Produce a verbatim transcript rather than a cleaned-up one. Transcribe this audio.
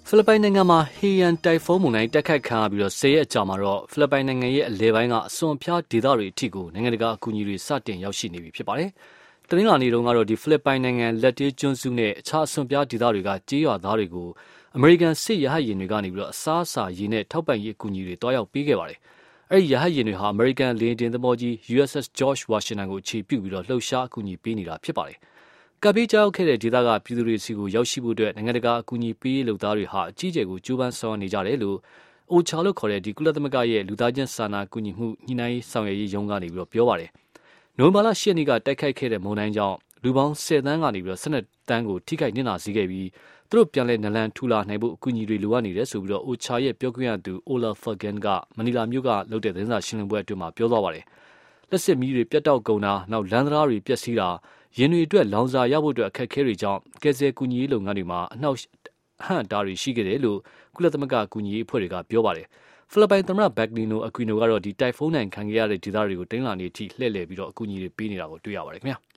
ဖိလစ်ပိုင်နိုင်ငံမှာဟီယန်တိုင်ဖုန်းမုန်တိုင်းတက်ခတ်ခံရပြီးတော့ဆယ်ရက်ကြာမှာတော့ဖိလစ်ပိုင်နိုင်ငံရဲ့အလဲပိုင်းကအစွန်ဖျားဒေသတွေအထိကိုနိုင်ငံတကာအကူအညီတွေစတင်ရောက်ရှိနေပြီဖြစ်ပါတယ်။တနင်္လာနေ့တုန်းကတော့ဒီဖိလစ်ပိုင်နိုင်ငံလက်တေးကျွန်းစုနဲ့အခြားအစွန်ဖျားဒေသတွေကကြေးရွာသားတွေကိုအမေရိကန်စစ်ရဟတ်ယာဉ်တွေကနေပြီးတော့အစားအစာရည်နဲ့ထောက်ပံ့ရေးအကူအညီတွေတွားရောက်ပေးခဲ့ပါတယ်။အဲဒီရဟတ်ယာဉ်တွေဟာအမေရိကန်လေယာဉ်တင်သင်္ဘောကြီး ယူ အက်စ် အက်စ် George Washington ကိုအခြေပြုပြီးတော့လှုပ်ရှားအကူအညီပေးနေတာဖြစ်ပါတယ်။ကပ်ဘေးကြောက်ခဲ့တဲ့ဒေသကပြည်သူတွေစီကိုရောက်ရှိဖို့အတွက်နိုင်ငံတကာအကူအညီပေးရေးလုပ်သားတွေဟာအကြီးအကျယ်ကိုကြိုးပမ်းဆောင်ရွက်နေကြတယ်လို့အိုချာလို့ခေါ်တဲ့ဒီကုလသမဂ္ဂရဲ့လူသားချင်းစာနာကူညီမှုညှိနှိုင်းဆောင်ရွက်ရေးရုံးကနေပြီးတော့ပြောပါတယ်။နိုဝင်ဘာလရှစ်ရက်နေ့ကတိုက်ခိုက်ခဲ့တဲ့မုန်တိုင်းကြောင့်လူပေါင်းဆယ်တန်းကနေပြီးတော့ဆယ်နှစ်တန်းကိုထိခိုက်နစ်နာစေခဲ့ပြီးသူတို့ပြန်လည်နလန်ထူလာနိုင်ဖို့အကူအညီတွေလိုအပ်နေတယ်ဆိုပြီးတော့အိုချာရဲ့ပြောခွင့်ရသူအိုလာဖာဂန်ကမနီလာမြို့ကလုပ်တဲ့သတင်းစာရှင်းလင်းပွဲအတွင်းမှာပြောသွားပါတယ်။လက်စစ်မီးတွေပြတ်တောက်ကုန်တာနောက်လမ်းသမားတွေပျက်စီးတာရင်တွေအတွက်လောင်စာရဖို့အတွက်အခက်အခဲတွေကြောင့်ကယ်ဆယ်ကူညီရေးလုပ်ငန်းတွေမှာအနှောက်အဟန့်အတားတွေရှိခဲ့တယ်လို့ကုလသမဂ္ဂကူညီရေးအဖွဲ့တွေကပြောပါတယ်။ဖိလစ်ပိုင်သမ္မတဘက်နီနိုအကွီနိုကတော့ဒီတိုက်ဖုန်းနိုင်ခံခဲ့ရတဲ့ဒေသတွေကိုတင်းလာနေအထိလှည့်လည်ပြီးတော့အကူအညီတွေပေးနေတာကိုတွေ့ရပါတယ်ခင်ဗျာ။